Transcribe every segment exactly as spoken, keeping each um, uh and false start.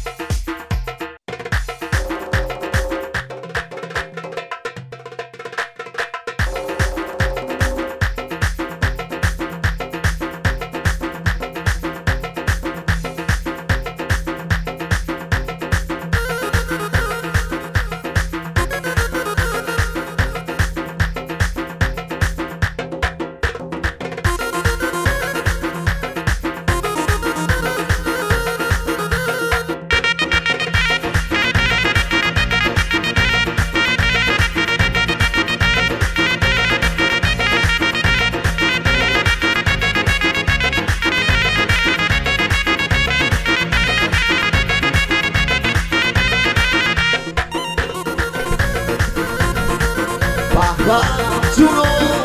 جونو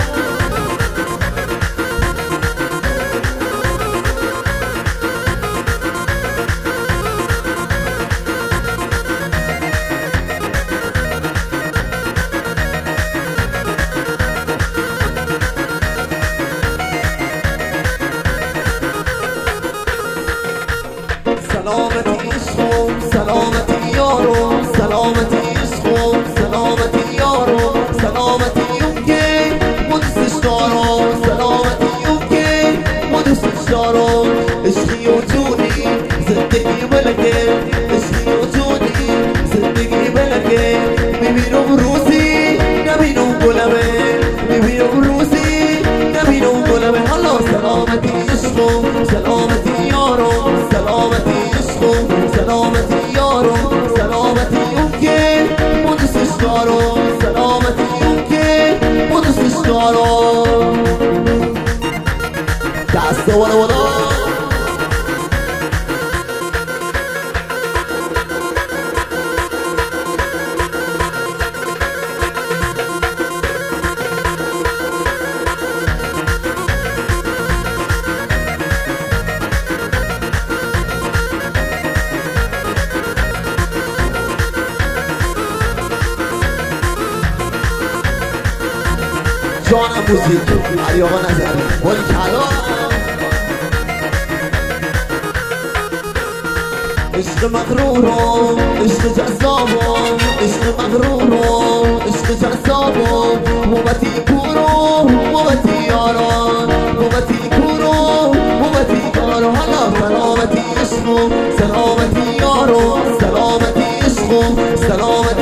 سلامتی عشقم سلامتی یارم سلامتی عشقم سلامتی یارم سلامتی اون که ما دوستش دارم سلامتی اون که ما دوستش دارم عشقی و جونی زندگی ملکه عشقی و جونی زندگی ملکه میبینم روزی نبینم گلمه میبینم روزی نبینم گلمه حالا سلامتی عشقم سلامتی یارم سلامتی عشقم سلامتی یارم سلامتی اون که ما دوستش دارم سلامتی اون که ما دوستش دارم دست والا والا جانم موزیک علی آقا نظری باری کلا عشق مغرورم عشق جذابم عشق مغرورم عشق جذابم موبتی کورم موبتی یاران موبتی کورم موبتی یاران حالا سلامتی عشقم سلامتی یارم سلامتی عشقم سلامتی